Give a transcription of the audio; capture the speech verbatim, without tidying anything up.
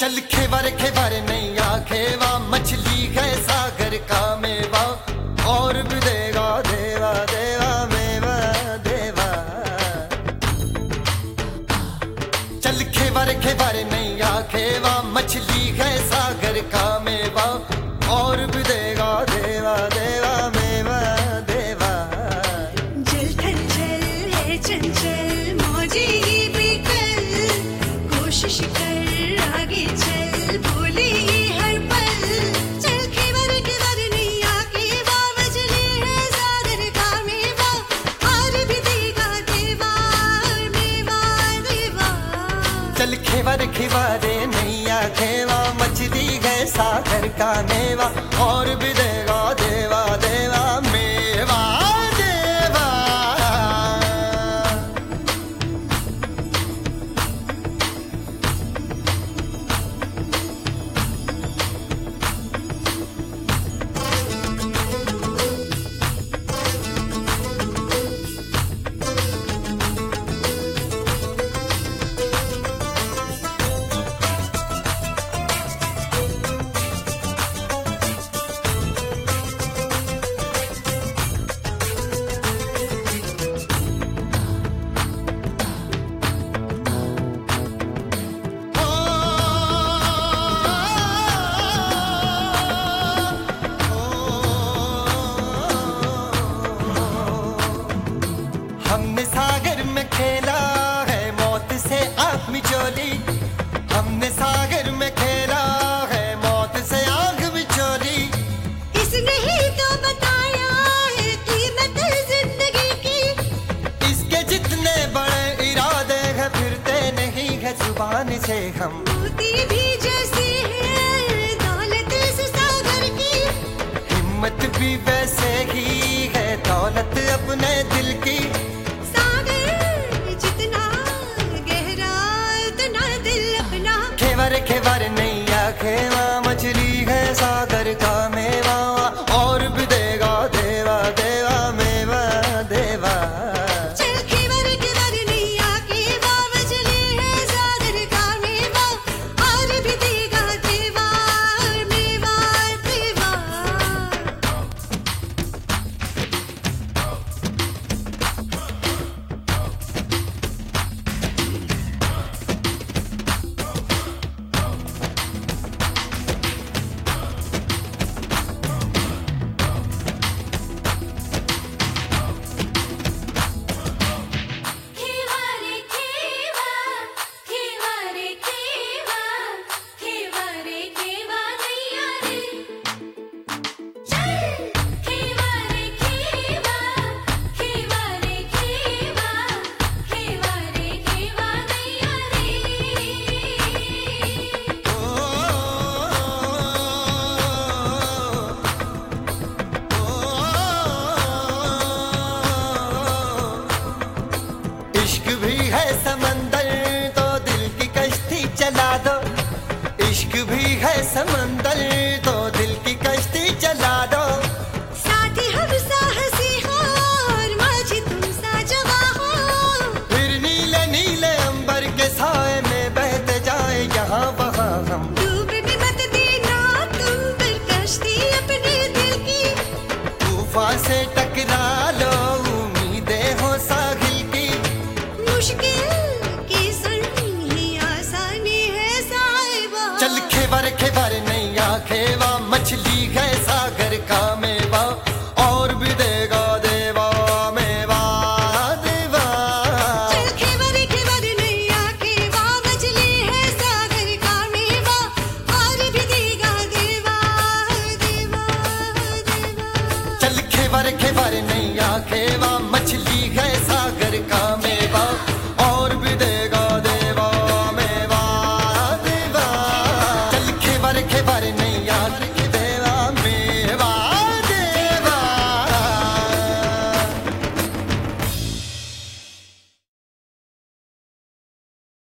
चल खेवर खेवर नैया खेवा, मछली है सागर का मेवा, और भी देगा देवा देवा मेवा देवा। चल खेवर खेवर नैया खेवा, मछली है सागर का मेवा, और भी देगा देवा देवा मेवा देवा। जल थल जल है चंचल मौजी भी कल, कोशिश कर आगे चल बोली हर पल। चल खेवर खेवर नैया खेवा, मछली है सागर का मेवा, और भी देगा देवा मेवा देवा। चल खेवर खेवर नैया खेवा, मछली है सागर का मेवा, और भी देगा देवा देवा मेवा देवा। हमने सागर में खेला है मौत से आँख मिचोली, हमने सागर में खेला है मौत से आँख मिचोली। इसने ही तो बताया है कीमत जिंदगी की, इसके जितने बड़े इरादे हैं फिरते नहीं है जुबान से हम। मोती भी जैसी है दौलत इस सागर की, हिम्मत भी वैसे ही है दौलत अपने दिल की। सागर जितना गहरा उतना दिल अपना। खेवर खेवर नैया खेवा, मछली है सागर का मेवा, और भी देगा देवा देवा मेवा देवा। चल खेवर खेवर नैया खेवा, मछली है सागर का मेवा, और भी देगा देवा मेवा देवा। खेवा रे खेवा, खेवा रे खेवा, खेवा रे खेवा नैया रे। चल खेवा रे खेवा, खेवा रे खेवा, खेवा रे खेवा नैया रे। इश्क भी है समंदर तो दिल की कश्ती चला दो, इश्क भी है समंदर तो दिल की कश्ती चला दो। साथी हम साहसी हो और माझी तुम सा जवा हो, फिर नीले नीले अंबर के साए में बहते जाए यहाँ वहाँ हम। डूबने मत देना तुम पर कश्ती अपने दिल की, तूफान से टकरा लो उम्मीदें हो साहिल की। मुश्किल की संग ही आसानी है साहिबा। चल खेवर खेवर नैया खेवा, मछली है सागर